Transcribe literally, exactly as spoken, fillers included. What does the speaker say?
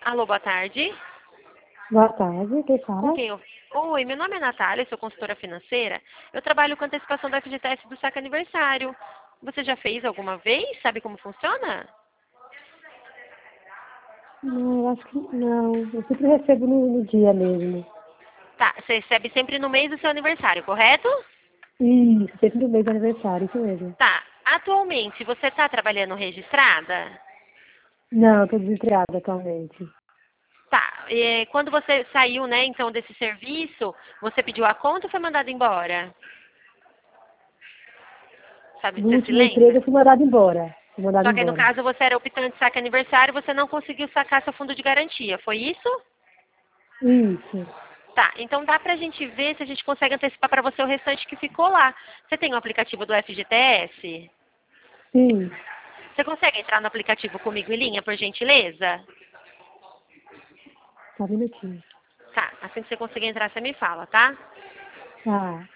Alô, boa tarde. Boa tarde, quem Com fala? quem eu... Oi, meu nome é Natália, sou consultora financeira. Eu trabalho com antecipação do F G T S do saque aniversário. Você já fez alguma vez? Sabe como funciona? Não, eu acho que não. Eu sempre recebo no, no dia mesmo. Tá, você recebe sempre no mês do seu aniversário, correto? Isso, sempre no mês do aniversário, isso mesmo. Tá. Atualmente, você está trabalhando registrada? Não, estou desempregada atualmente. Tá. E quando você saiu, né, então, desse serviço, você pediu a conta ou foi mandado embora? Sabe, No você se último emprego lembra? eu fui mandada embora. Fui mandada Só que aí, no embora. caso, você era optante de saque aniversário, você não conseguiu sacar seu fundo de garantia, foi isso? Isso. Tá, então dá pra gente ver se a gente consegue antecipar para você o restante que ficou lá. Você tem o aplicativo do F G T S? Sim. Você consegue entrar no aplicativo comigo em linha, por gentileza? Só um minutinho. Tá, assim que você conseguir entrar, você me fala, tá? Tá.